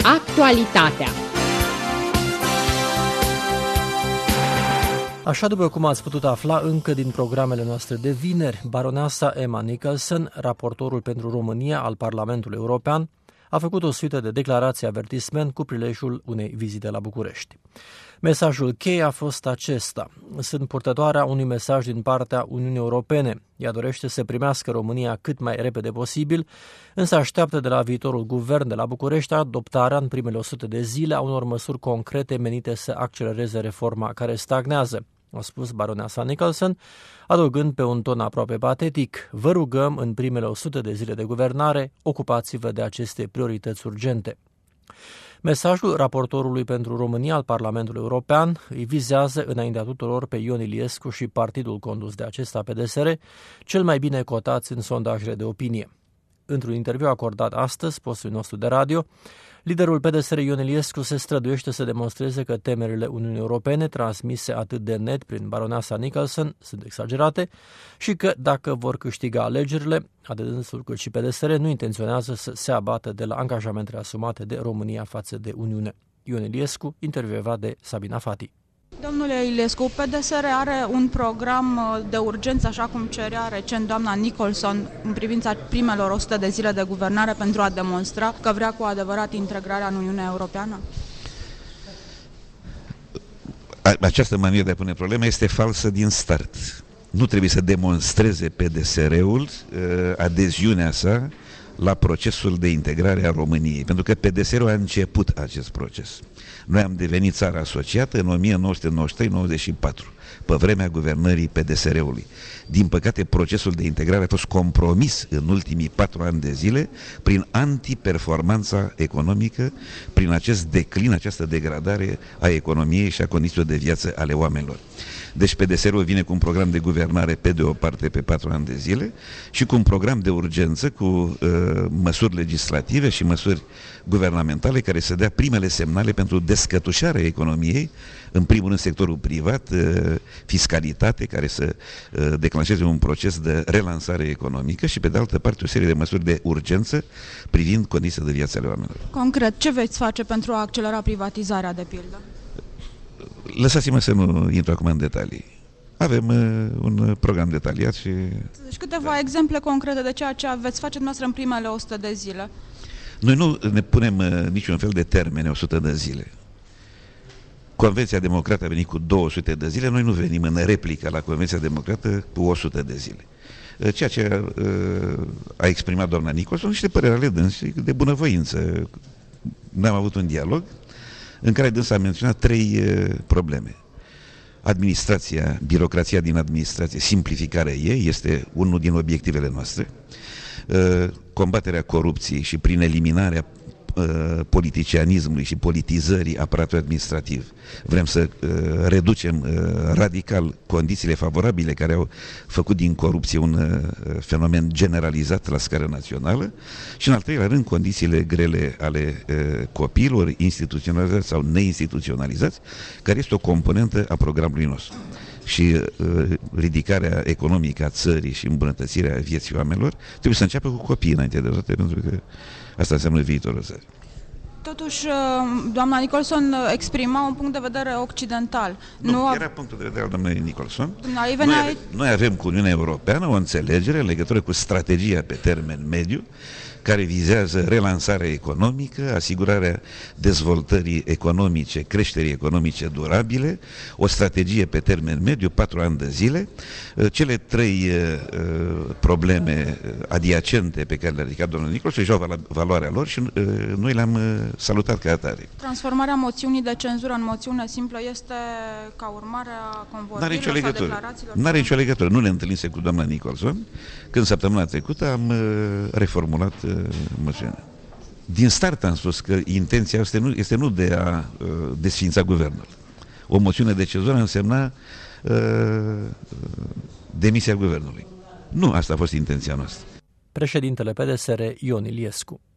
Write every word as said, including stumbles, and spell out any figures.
Actualitatea. Așa după cum ați putut afla încă din programele noastre de vineri, baroneasa Emma Nicholson, raportorul pentru România al Parlamentului European, a făcut o suită de declarații avertisment cu prilejul unei vizite la București. Mesajul cheie a fost acesta. Sunt purtătoarea unui mesaj din partea Uniunii Europene. Ea dorește să primească România cât mai repede posibil, însă așteaptă de la viitorul guvern de la București adoptarea în primele o sută de zile a unor măsuri concrete menite să accelereze reforma care stagnează, a spus baroneasa Nicholson, adăugând pe un ton aproape patetic: vă rugăm, în primele o sută de zile de guvernare, ocupați-vă de aceste priorități urgente. Mesajul raportorului pentru România al Parlamentului European îi vizează înaintea tuturor pe Ion Iliescu și partidul condus de acesta, P D S R, cel mai bine cotați în sondajele de opinie. Într-un interviu acordat astăzi postului nostru de radio, liderul P D S R Ion Iliescu se străduiește să demonstreze că temerile Uniunii Europene, transmise atât de net prin baroneasa Nicholson, sunt exagerate și că, dacă vor câștiga alegerile, atât dânsul cât și P D S R nu intenționează să se abată de la angajamentele asumate de România față de Uniune. Ion Iliescu, intervievat de Sabina Fati. Domnule Iliescu, P D S R are un program de urgență, așa cum cerea recent doamna Nicholson, în privința primelor o sută de zile de guvernare, pentru a demonstra că vrea cu adevărat integrarea în Uniunea Europeană? Această manieră de a pune problema este falsă din start. Nu trebuie să demonstreze P D S R-ul uh, adeziunea sa la procesul de integrare a României, pentru că P D S R-ul a început acest proces. Noi am devenit țară asociată în o mie nouă sute nouăzeci și trei nouăzeci și patru, pe vremea guvernării P D S R-ului. Din păcate, procesul de integrare a fost compromis în ultimii patru ani de zile prin antiperformanța economică, prin acest declin, această degradare a economiei și a condițiilor de viață ale oamenilor. Deci P D S R-ul vine cu un program de guvernare pe de o parte pe patru ani de zile și cu un program de urgență cu uh, măsuri legislative și măsuri guvernamentale care să dea primele semnale pentru descătușarea economiei, în primul rând sectorul privat, uh, fiscalitate care să uh, declanșeze un proces de relansare economică și pe de altă parte o serie de măsuri de urgență privind condițiile de viață ale oamenilor. Concret, ce veți face pentru a accelera privatizarea, de pildă? Lăsați-mă să nu intru acum în detalii. Avem uh, un program detaliat și... Deci câteva da. exemple concrete de ceea ce veți face dumneavoastră în primele o sută de zile. Noi nu ne punem uh, niciun fel de termene o sută de zile. Convenția Democrată a venit cu două sute de zile, noi nu venim în replică la Convenția Democrată cu o sută de zile. Uh, ceea ce uh, a exprimat doamna Nicholson, niște păreri ale dânsii de bunăvoință. N-am avut un dialog în care dânsa a menționat trei uh, probleme. Administrația, birocrația din administrație, simplificarea ei este unul din obiectivele noastre. Uh, combaterea corupției și prin eliminarea uh, politicianismului și politizării aparatului administrativ. Vrem să uh, reducem uh, radical condițiile favorabile care au făcut din corupție un uh, fenomen generalizat la scară națională și, în al treilea rând, condițiile grele ale uh, copiilor, instituționalizați sau neinstituționalizați, care este o componentă a programului nostru. Și uh, ridicarea economică a țării și îmbunătățirea vieții oamenilor trebuie să înceapă cu copiii înainte de toate, pentru că asta înseamnă viitorul țării. Totuși, doamna Nicholson exprima un punct de vedere occidental. Nu, nu era punctul de vedere al doamnei Nicholson. Noi, noi, avem, noi avem cu Uniunea Europeană o înțelegere în legătură cu strategia pe termen mediu, care vizează relansarea economică, asigurarea dezvoltării economice, creșterii economice durabile, o strategie pe termen mediu, patru ani de zile. Cele trei uh, probleme adiacente pe care le-a ridicat domnul Nicholson și-au valoarea lor și uh, noi le-am uh, salutat ca atare. Transformarea moțiunii de cenzură în moțiune simplă este ca urmare a convorbirilor sau declarațiilor? N-are nicio legătură. Nu ne întâlnise cu doamna Nicholson, când săptămâna trecută am uh, reformulat uh, moțiunea. Din start am spus că intenția este nu, este nu de a uh, desființa guvernul. O moțiune de cenzură însemna uh, demisia guvernului. Nu asta a fost intenția noastră. Președintele P D S R Ion Iliescu.